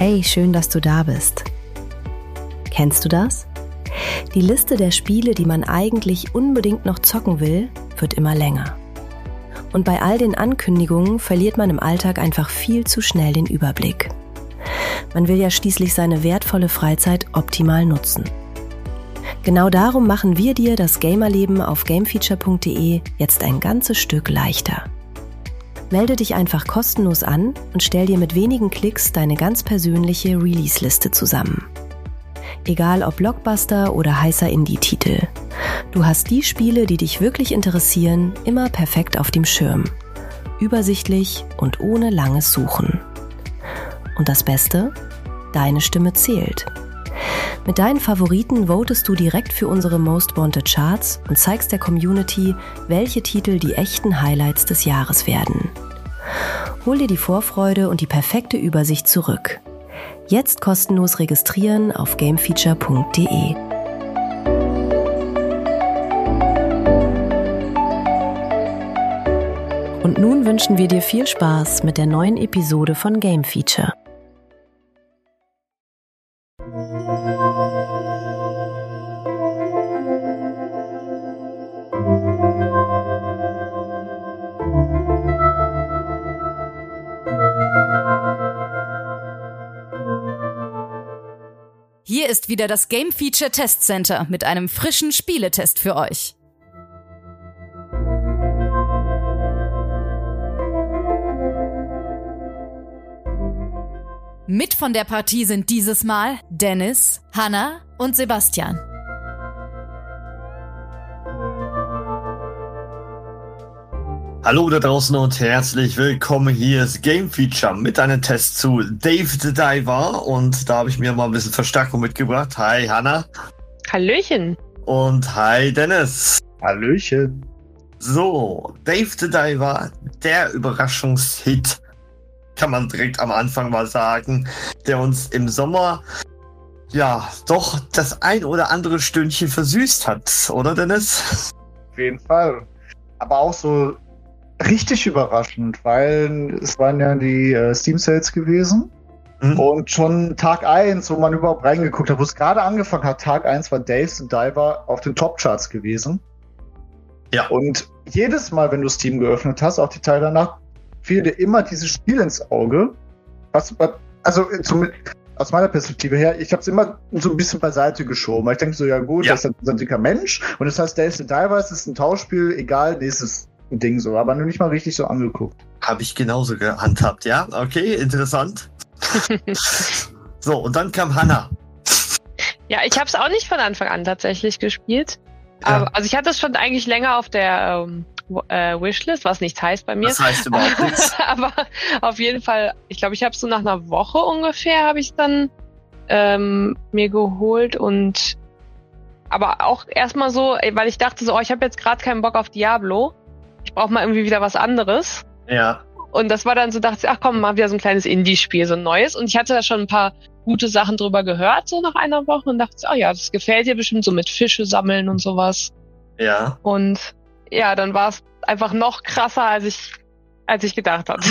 Hey, schön, dass du da bist. Kennst du das? Die Liste der Spiele, die man eigentlich unbedingt noch zocken will, wird immer länger. Und bei all den Ankündigungen verliert man im Alltag einfach viel zu schnell den Überblick. Man will ja schließlich seine wertvolle Freizeit optimal nutzen. Genau darum machen wir dir das Gamerleben auf gamefeature.de jetzt ein ganzes Stück leichter. Melde dich einfach kostenlos an und stell dir mit wenigen Klicks deine ganz persönliche Release-Liste zusammen. Egal ob Blockbuster oder heißer Indie-Titel. Du hast die Spiele, die dich wirklich interessieren, immer perfekt auf dem Schirm. Übersichtlich und ohne langes Suchen. Und das Beste? Deine Stimme zählt. Mit deinen Favoriten votest du direkt für unsere Most Wanted Charts und zeigst der Community, welche Titel die echten Highlights des Jahres werden. Hol dir die Vorfreude und die perfekte Übersicht zurück. Jetzt kostenlos registrieren auf gamefeature.de. Und nun wünschen wir dir viel Spaß mit der neuen Episode von Game Feature. Hier ist wieder das Game Feature Test Center mit einem frischen Spieletest für euch. Mit von der Partie sind dieses Mal Dennis, Hanna und Sebastian. Hallo da draußen und herzlich willkommen. Hier ist Game Feature mit einem Test zu Dave the Diver und da habe ich mir mal ein bisschen Verstärkung mitgebracht. Hi Hanna. Hallöchen. Und hi Dennis. Hallöchen. So, Dave the Diver, der Überraschungshit, kann man direkt am Anfang mal sagen, der uns im Sommer ja doch das ein oder andere Stündchen versüßt hat, oder Dennis? Auf jeden Fall. Aber auch so richtig überraschend, weil es waren ja die Steam Sales gewesen und schon Tag 1, wo man überhaupt reingeguckt hat, wo es gerade angefangen hat, Tag 1 war Dave the Diver auf den Top-Charts gewesen. Ja. Und jedes Mal, wenn du Steam geöffnet hast, auch die Teile danach, fiel dir immer dieses Spiel ins Auge. Also aus meiner Perspektive her, ich habe es immer so ein bisschen beiseite geschoben. Ich denke so, ja gut, das ist ein dicker Mensch und das heißt, Dave the Diver ist ein Tauschspiel, egal, nächstes Ding so, aber nur nicht mal richtig so angeguckt. Habe ich genauso gehandhabt, ja? Okay, interessant. So, und dann kam Hanna. Ja, ich habe es auch nicht von Anfang an tatsächlich gespielt. Ja. Aber, also ich hatte es schon eigentlich länger auf der Wishlist, was nichts heißt bei mir. Das heißt überhaupt nichts. Aber auf jeden Fall, ich glaube, ich habe es so nach einer Woche ungefähr, habe ich dann mir geholt und aber auch erstmal so, weil ich dachte so, ich habe jetzt gerade keinen Bock auf Diablo. Ich brauche mal irgendwie wieder was anderes. Ja. Und das war dann so, dachte ich, ach komm, mal wieder so ein kleines Indie-Spiel, so ein neues. Und ich hatte da schon ein paar gute Sachen drüber gehört, so nach einer Woche. Und dachte, oh ja, das gefällt dir bestimmt, so mit Fische sammeln und sowas. Ja. Und ja, dann war es einfach noch krasser, als ich gedacht habe.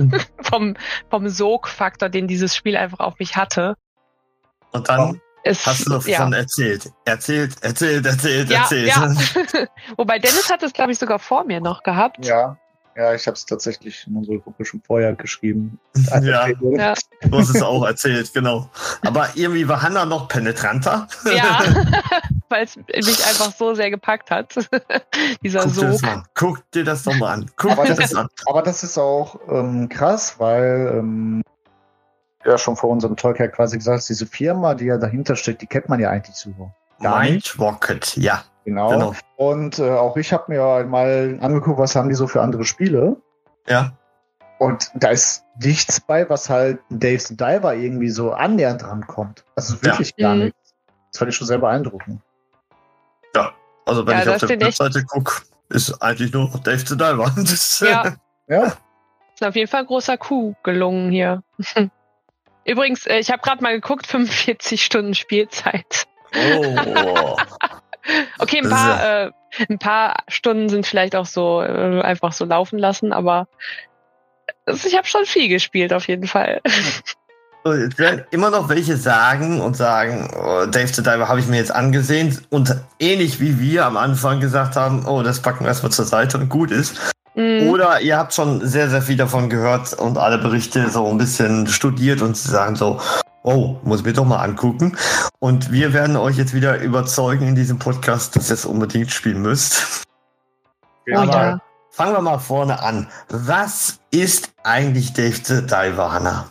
vom Sogfaktor, den dieses Spiel einfach auf mich hatte. Und dann hast du davon erzählt. Erzählt. Ja. Wobei Dennis hat es, glaube ich, sogar vor mir noch gehabt. Ja, ich habe es tatsächlich in unserer Gruppe schon vorher geschrieben. Ja, du hast es auch erzählt, genau. Aber irgendwie war Hanna noch penetranter. Ja, weil es mich einfach so sehr gepackt hat. Dieser Sog. Guck dir das doch mal an. Aber das ist auch krass, weil ja schon vor unserem Talk ja quasi gesagt hast, diese Firma, die ja dahinter steckt, die kennt man ja eigentlich so gar nicht. Mind Rocket, ja. Genau. Und auch ich habe mir mal angeguckt, was haben die so für andere Spiele. Ja. Und da ist nichts bei, was halt Dave the Diver irgendwie so annähernd rankommt. Also wirklich gar nichts. Das fand ich schon sehr beeindruckend. Ja, also wenn ich auf der Webseite gucke, ist eigentlich nur Dave the Diver. Ja. Ist auf jeden Fall ein großer Coup gelungen hier. Übrigens, ich habe gerade mal geguckt, 45 Stunden Spielzeit. Oh. Okay, ein paar Stunden sind vielleicht auch so einfach so laufen lassen, aber ich habe schon viel gespielt auf jeden Fall. Es werden immer noch welche sagen, oh, Dave the Diver habe ich mir jetzt angesehen und ähnlich wie wir am Anfang gesagt haben, oh, das packen wir erstmal zur Seite und gut ist. Oder ihr habt schon sehr, sehr viel davon gehört und alle Berichte so ein bisschen studiert und sie sagen so, oh, muss ich mir doch mal angucken. Und wir werden euch jetzt wieder überzeugen in diesem Podcast, dass ihr es unbedingt spielen müsst. Aber fangen wir mal vorne an. Was ist eigentlich Dave the Diver, Hannah?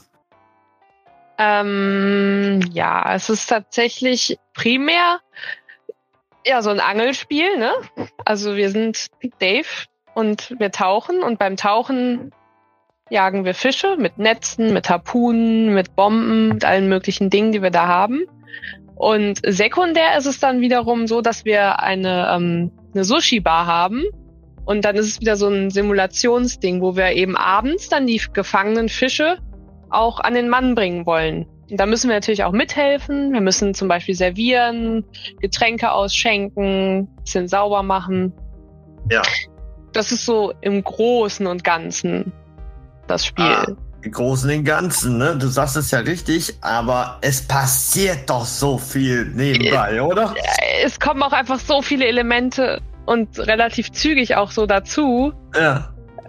Ja, es ist tatsächlich primär so ein Angelspiel, ne? Also wir sind Dave und wir tauchen und beim Tauchen jagen wir Fische mit Netzen, mit Harpunen, mit Bomben, mit allen möglichen Dingen, die wir da haben. Und sekundär ist es dann wiederum so, dass wir eine Sushi-Bar haben. Und dann ist es wieder so ein Simulationsding, wo wir eben abends dann die gefangenen Fische auch an den Mann bringen wollen. Und da müssen wir natürlich auch mithelfen. Wir müssen zum Beispiel servieren, Getränke ausschenken, bisschen sauber machen. Ja. Das ist so im Großen und Ganzen das Spiel. Im Großen und Ganzen, ne? Du sagst es ja richtig, aber es passiert doch so viel nebenbei, oder? Es kommen auch einfach so viele Elemente und relativ zügig auch so dazu. Ja.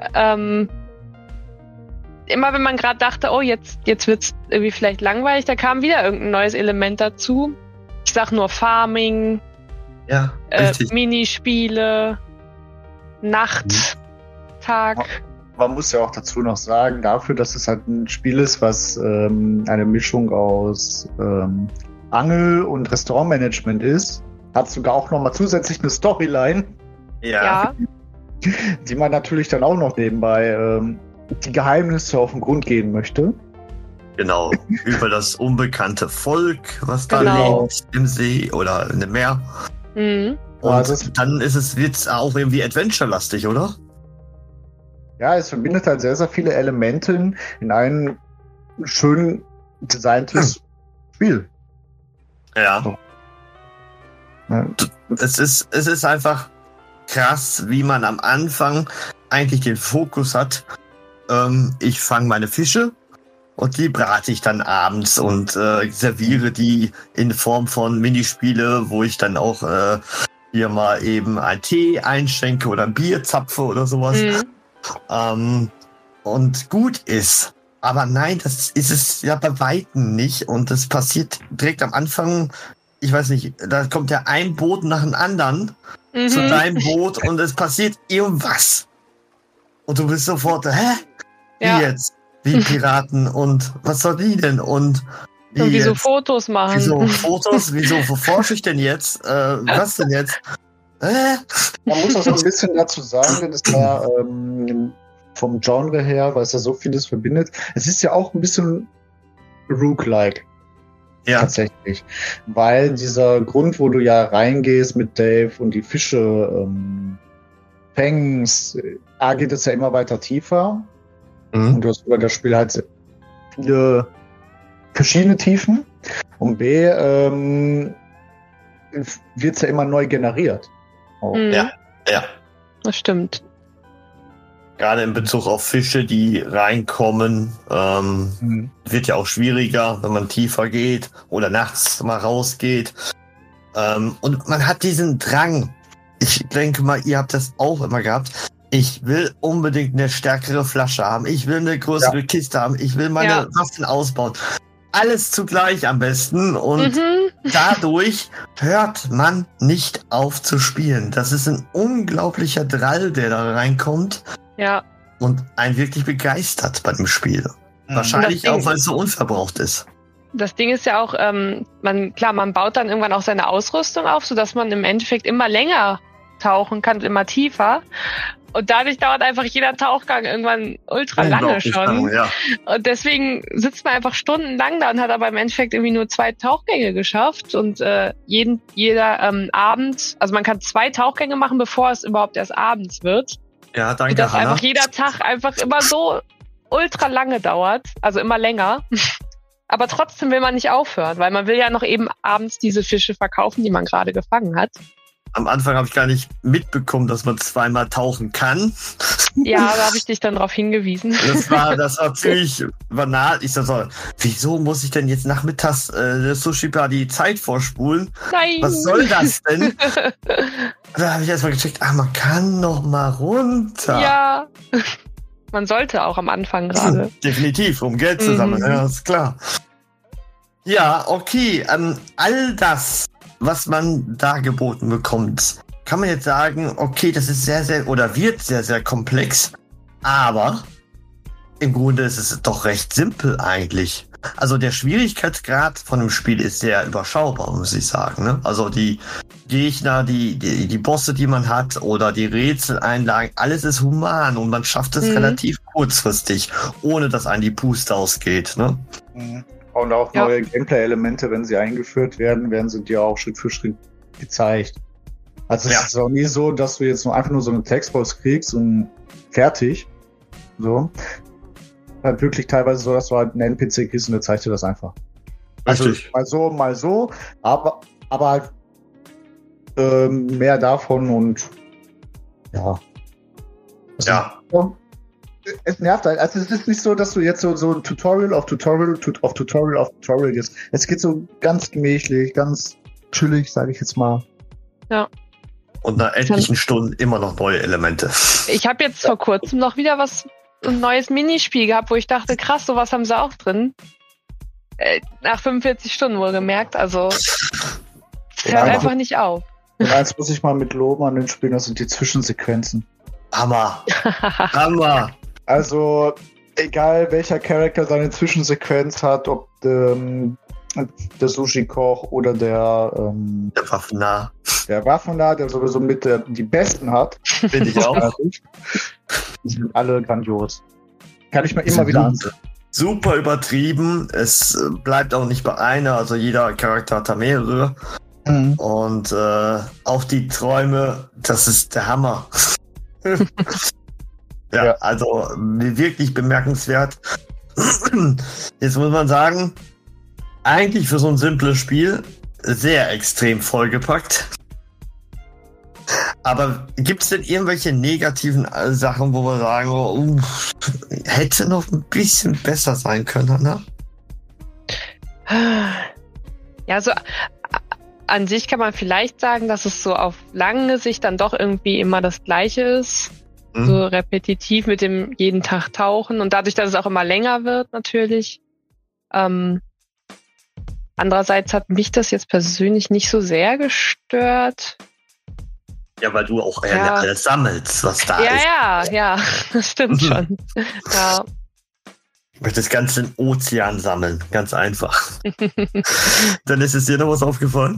Immer wenn man gerade dachte, oh, jetzt wird's irgendwie vielleicht langweilig, da kam wieder irgendein neues Element dazu. Ich sag nur Farming, Ja, richtig. Minispiele, Nacht, Tag. Man muss ja auch dazu noch sagen, dafür, dass es halt ein Spiel ist, was eine Mischung aus Angel- und Restaurantmanagement ist, hat sogar auch nochmal zusätzlich eine Storyline, Ja. die man natürlich dann auch noch nebenbei die Geheimnisse auf den Grund gehen möchte. Genau. Über das unbekannte Volk, was da Genau. lebt im See oder in dem Meer. Mhm. Und Also dann wird's auch irgendwie Adventure-lastig, oder? Ja, es verbindet halt sehr, sehr viele Elemente in ein schön designtes Spiel. Ja. Ja. Es ist einfach krass, wie man am Anfang eigentlich den Fokus hat. Ich fange meine Fische und die brate ich dann abends und serviere die in Form von Minispiele, wo ich dann auch hier mal eben einen Tee einschenke oder ein Bier zapfe oder sowas. Und gut ist. Aber nein, das ist es ja bei Weitem nicht. Und das passiert direkt am Anfang. Ich weiß nicht, da kommt ja ein Boot nach dem anderen zu deinem Boot und es passiert irgendwas. Und du bist sofort, hä? Wie Ja. jetzt? Wie Piraten und was soll die denn? Und wie Und wieso jetzt? Fotos machen. Wieso Fotos? Wieso forsche ich denn jetzt? Was denn jetzt? Man muss auch so ein bisschen dazu sagen, denn es war vom Genre her, weil es ja so vieles verbindet. Es ist ja auch ein bisschen Rook-like. Ja, Tatsächlich. Weil dieser Grund, wo du ja reingehst mit Dave und die Fische fängst, A, geht es ja immer weiter tiefer. Und du hast über das Spiel halt viele verschiedene Tiefen. Und B, wird es ja immer neu generiert. Auch. Ja. Das stimmt. Gerade in Bezug auf Fische, die reinkommen, wird ja auch schwieriger, wenn man tiefer geht oder nachts mal rausgeht. Und man hat diesen Drang. Ich denke mal, ihr habt das auch immer gehabt. Ich will unbedingt eine stärkere Flasche haben. Ich will eine größere Kiste haben. Ich will meine Waffen ausbauen. Alles zugleich am besten. Und dadurch hört man nicht auf zu spielen. Das ist ein unglaublicher Drall, der da reinkommt. Ja. Und einen wirklich begeistert bei dem Spiel. Wahrscheinlich auch, weil es so unverbraucht ist. Das Ding ist ja auch, man baut dann irgendwann auch seine Ausrüstung auf, sodass man im Endeffekt immer länger tauchen kann, immer tiefer. Und dadurch dauert einfach jeder Tauchgang irgendwann ultra lange schon. Lang, ja. Und deswegen sitzt man einfach stundenlang da und hat aber im Endeffekt irgendwie nur 2 Tauchgänge geschafft. Und jeder Abend, also man kann 2 Tauchgänge machen, bevor es überhaupt erst abends wird. Ja, danke, Dass Hannah. einfach jeder Tag einfach immer so ultra lange dauert, also immer länger. Aber trotzdem will man nicht aufhören, weil man will ja noch eben abends diese Fische verkaufen, die man gerade gefangen hat. Am Anfang habe ich gar nicht mitbekommen, dass man zweimal tauchen kann. Ja, da habe ich dich dann drauf hingewiesen. Das war ziemlich banal. Ich so, wieso muss ich denn jetzt nachmittags der Sushi-Bar die Zeit vorspulen? Nein! Was soll das denn? Da habe ich erstmal gecheckt, man kann noch mal runter. Ja. Man sollte auch am Anfang gerade. Definitiv, um Geld zu sammeln, ja, ist klar. Ja, okay. All das, was man da geboten bekommt, kann man jetzt sagen, okay, das ist sehr, sehr, oder wird sehr, sehr komplex, aber im Grunde ist es doch recht simpel eigentlich. Also der Schwierigkeitsgrad von dem Spiel ist sehr überschaubar, muss ich sagen. Ne? Also die Gegner, die Bosse, die man hat oder die Rätseleinlagen, alles ist human und man schafft es relativ kurzfristig, ohne dass einem die Puste ausgeht. Ne? Und auch neue Gameplay-Elemente, wenn sie eingeführt werden, werden sie dir auch Schritt für Schritt gezeigt. Also es ist auch nie so, dass du jetzt einfach nur so eine Textbox kriegst und fertig. So. Halt wirklich teilweise so, dass du halt einen NPC kriegst und der zeigt dir das einfach. Also mal so, aber halt mehr davon und ja. Also, ja. Es nervt halt. Also es ist nicht so, dass du jetzt so ein Tutorial auf Tutorial gehst. Es geht so ganz gemächlich, ganz chillig, sage ich jetzt mal. Ja. Und nach etlichen Stunden immer noch neue Elemente. Ich habe jetzt vor kurzem noch wieder ein neues Minispiel gehabt, wo ich dachte, krass, sowas haben sie auch drin. Nach 45 Stunden wohlgemerkt, also es hört einfach nicht auf. Und eins muss ich mal mit loben an den Spielen, das sind die Zwischensequenzen. Hammer. Hammer. Also, egal welcher Charakter seine Zwischensequenz hat, ob der Sushi-Koch oder der Waffennah. Der Waffennah, der sowieso mit die besten hat. Finde ich auch. Die sind alle grandios. Kann ich mir immer wieder ansehen. Super übertrieben. Es bleibt auch nicht bei einer. Also jeder Charakter hat da mehrere. Und auch die Träume, das ist der Hammer. Ja, also wirklich bemerkenswert. Jetzt muss man sagen, eigentlich für so ein simples Spiel sehr extrem vollgepackt. Aber gibt es denn irgendwelche negativen Sachen, wo wir sagen, hätte noch ein bisschen besser sein können, ne? Ja, so an sich kann man vielleicht sagen, dass es so auf lange Sicht dann doch irgendwie immer das Gleiche ist. So repetitiv mit dem jeden Tag tauchen und dadurch, dass es auch immer länger wird, natürlich. Andererseits hat mich das jetzt persönlich nicht so sehr gestört. Ja, weil du auch alles sammelst, was da ist. Ja, das stimmt schon. Ja. Ich möchte das ganze Ozean sammeln, ganz einfach. Dann ist es dir noch was aufgefallen?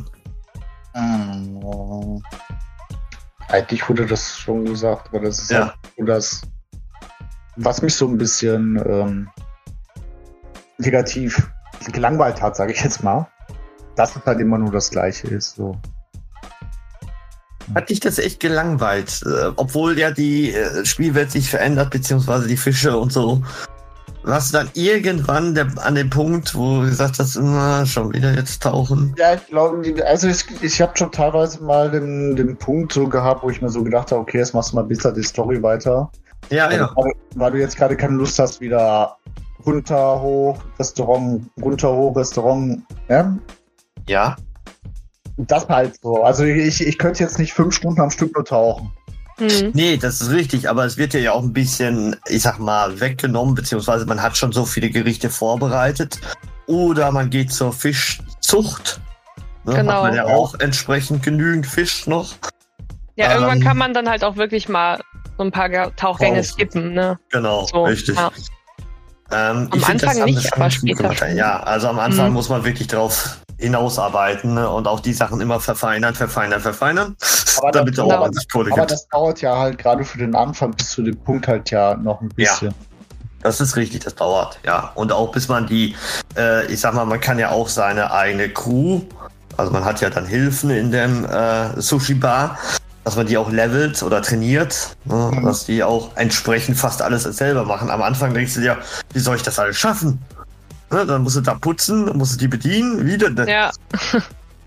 Eigentlich wurde das schon gesagt, aber das ist halt so das, was mich so ein bisschen negativ gelangweilt hat, sage ich jetzt mal, dass es halt immer nur das Gleiche ist. So. Hat dich das echt gelangweilt? Obwohl ja die Spielwelt sich verändert, beziehungsweise die Fische und so. Warst du dann irgendwann an dem Punkt, wo du gesagt hast, schon wieder jetzt tauchen? Ja, ich glaube, also ich habe schon teilweise mal den Punkt so gehabt, wo ich mir so gedacht habe, okay, jetzt machst du mal besser die Story weiter. Ja. Weil du jetzt gerade keine Lust hast, wieder runter, hoch, Restaurant, ja? Ja. Das halt so. Also ich könnte jetzt nicht 5 Stunden am Stück nur tauchen. Nee, das ist richtig, aber es wird ja auch ein bisschen, ich sag mal, weggenommen, beziehungsweise man hat schon so viele Gerichte vorbereitet. Oder man geht zur Fischzucht. Ne? Genau. Hat man ja auch entsprechend genügend Fisch noch. Ja, irgendwann kann man dann halt auch wirklich mal so ein paar Tauchgänge skippen, ne? Genau, so, richtig. Ja. Am Anfang nicht, aber später schon. Ja, also am Anfang muss man wirklich drauf hinausarbeiten, ne? Und auch die Sachen immer verfeinern. Aber damit auch ordentlich Kohle gibt. Aber das dauert ja halt gerade für den Anfang bis zu dem Punkt halt ja noch ein bisschen. Ja, das ist richtig, das dauert, ja. Und auch bis man die, ich sag mal, man kann ja auch seine eigene Crew, also man hat ja dann Hilfen in dem Sushi-Bar, dass man die auch levelt oder trainiert, ne? Dass die auch entsprechend fast alles selber machen. Am Anfang denkst du dir, wie soll ich das alles schaffen? Ne? Dann musst du da putzen, musst du die bedienen, wieder. Ja.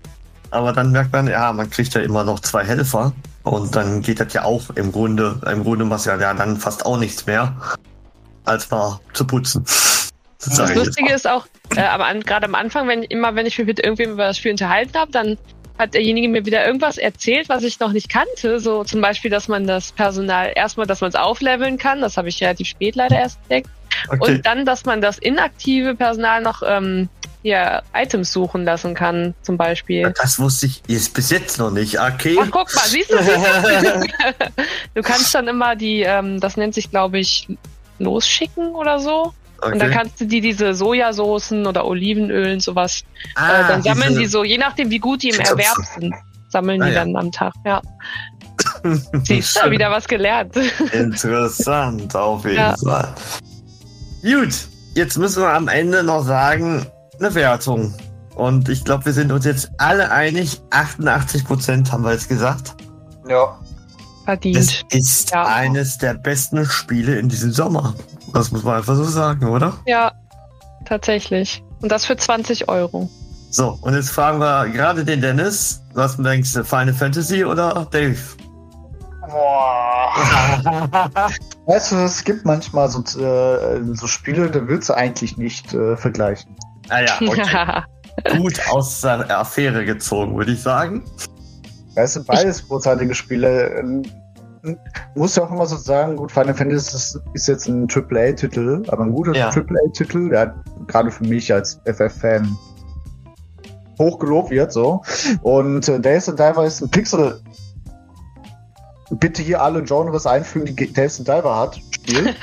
Aber dann merkt man, ja, man kriegt ja immer noch 2 Helfer. Und dann geht das ja auch im Grunde was ja dann fast auch nichts mehr, als mal zu putzen. Das Lustige ist auch, gerade am Anfang, wenn ich mich mit irgendwem über das Spiel unterhalten habe, dann hat derjenige mir wieder irgendwas erzählt, was ich noch nicht kannte. So zum Beispiel, dass man das Personal dass man es aufleveln kann. Das habe ich relativ spät leider erst entdeckt. Okay. Und dann, dass man das inaktive Personal noch Items suchen lassen kann, zum Beispiel. Das wusste ich bis jetzt noch nicht. Okay. Ach, guck mal, siehst du? Du kannst dann immer das nennt sich, glaube ich, losschicken oder so. Okay. Und dann kannst du diese Sojasoßen oder Olivenöl und sowas, dann sammeln die so, je nachdem wie gut die im Erwerb sind, sammeln die dann am Tag, ja. Siehst du, wieder was gelernt. Interessant, auf jeden Fall. Gut, jetzt müssen wir am Ende noch sagen, eine Wertung. Und ich glaube, wir sind uns jetzt alle einig, 88% haben wir jetzt gesagt. Ja. Verdient. Es ist eines der besten Spiele in diesem Sommer. Das muss man einfach so sagen, oder? Ja, tatsächlich. Und das für 20 €. So, und jetzt fragen wir gerade den Dennis, was denkst du, Final Fantasy oder Dave? Boah. Weißt du, es gibt manchmal so Spiele, da willst du eigentlich nicht vergleichen. Ah ja, okay. Gut aus der Affäre gezogen, würde ich sagen. Weißt du, beides großartige Spiele. Muss ja auch immer so sagen, gut, Final Fantasy ist jetzt ein AAA-Titel, aber ein guter AAA-Titel, der gerade für mich als FF-Fan hochgelobt wird, so. Und Days and Diver ist ein Pixel. Bitte hier alle Genres einfügen, die Days and Diver hat. Spiel.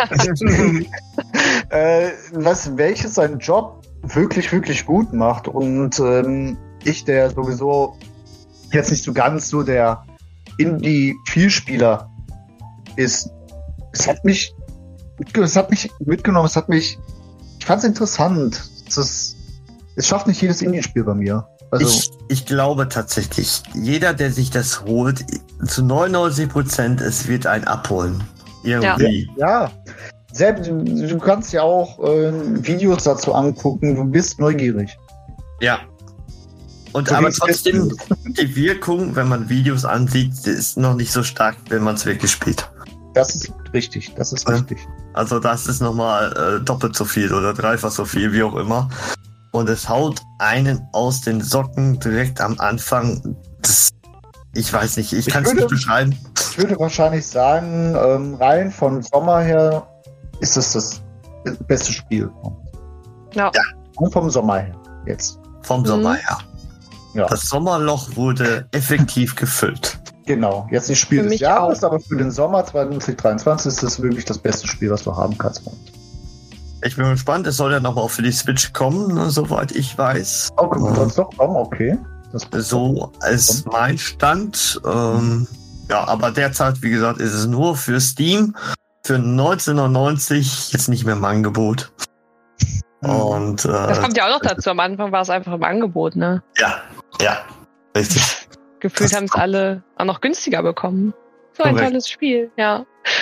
Welches seinen Job wirklich, wirklich gut macht. Und ich, der sowieso jetzt nicht so ganz so der Indie-Vielspieler ist, es hat mich mitgenommen, ich fand es interessant. Es schafft nicht jedes Indie-Spiel bei mir. Also, ich glaube tatsächlich, jeder, der sich das holt, zu 99%, es wird einen abholen. Irgendwie. Ja. Selbst, du kannst ja auch Videos dazu angucken, du bist neugierig. Ja. Und aber trotzdem, die Wirkung, wenn man Videos ansieht, ist noch nicht so stark, wenn man es wirklich spielt. Das ist richtig, Also das ist nochmal doppelt so viel oder dreifach so viel, wie auch immer. Und es haut einen aus den Socken direkt am Anfang. Ich weiß nicht, ich kann es nicht beschreiben. Ich würde wahrscheinlich sagen, rein vom Sommer her ist es das beste Spiel. Ja. Und vom Sommer her jetzt. Vom Sommer her. Ja. Das Sommerloch wurde effektiv gefüllt. Genau, jetzt nicht Spiel des Jahres, aber für den Sommer 2023 ist das wirklich das beste Spiel, was du haben kannst. Ich bin gespannt, es soll ja noch mal für die Switch kommen, soweit ich weiß. Okay, soll es doch kommen, okay. So ist mein Stand. Aber derzeit, wie gesagt, ist es nur für Steam für 19,99 jetzt nicht mehr im Angebot. Und das kommt ja auch noch dazu. Am Anfang war es einfach im Angebot, ne? Ja, richtig. Gefühlt haben es alle auch noch günstiger bekommen. So ein tolles Spiel, ja.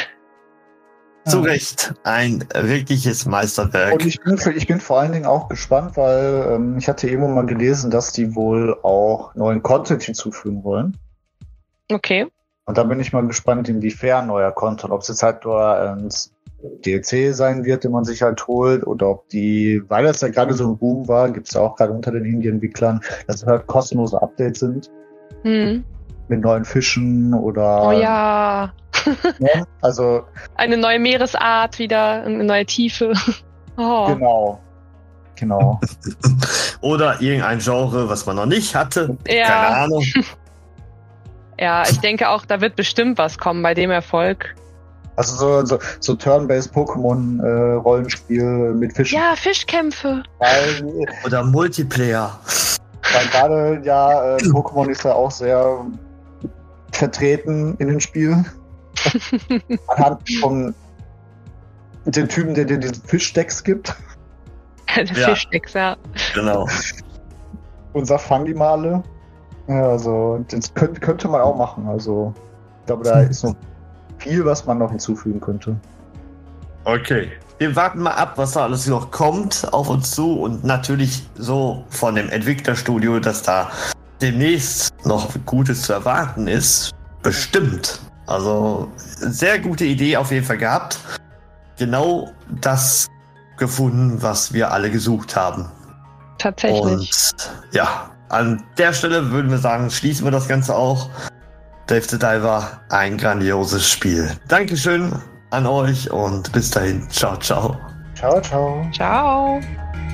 Zu Recht, ein wirkliches Meisterwerk. Und ich bin vor allen Dingen auch gespannt, weil ich hatte irgendwo mal gelesen, dass die wohl auch neuen Content hinzufügen wollen. Okay. Und da bin ich mal gespannt, inwiefern neuer Content, ob es jetzt halt nur ein DLC sein wird, den man sich halt holt, oder ob weil das ja gerade so ein Boom war, gibt es ja auch gerade unter den Indie-Entwicklern, dass es halt kostenlose Updates sind. Mit neuen Fischen oder... Oh ja. Ne? Also... Eine neue Meeresart wieder, eine neue Tiefe. Oh. Genau. Oder irgendein Genre, was man noch nicht hatte. Ja. Keine Ahnung. Ja, ich denke auch, da wird bestimmt was kommen bei dem Erfolg. Also so Turn-based Pokémon-Rollenspiel mit Fischen. Ja, Fischkämpfe. Oder Multiplayer. Weil gerade Pokémon ist ja auch sehr vertreten in den Spielen. Anhand von den Typen, der dir diesen Fischdecks gibt. Fischdecks, ja. Genau. Unser Fangimale. Ja, also das könnte man auch machen. Also ich glaube, da ist noch viel, was man noch hinzufügen könnte. Okay. Wir warten mal ab, was da alles noch kommt auf uns zu und natürlich so von dem Entwicklerstudio, dass da demnächst noch Gutes zu erwarten ist, bestimmt. Also, sehr gute Idee auf jeden Fall gehabt. Genau das gefunden, was wir alle gesucht haben. Tatsächlich. Und ja, an der Stelle würden wir sagen, schließen wir das Ganze auch. Dave the Diver, ein grandioses Spiel. Dankeschön an euch und bis dahin. Ciao, ciao. Ciao, ciao. Ciao.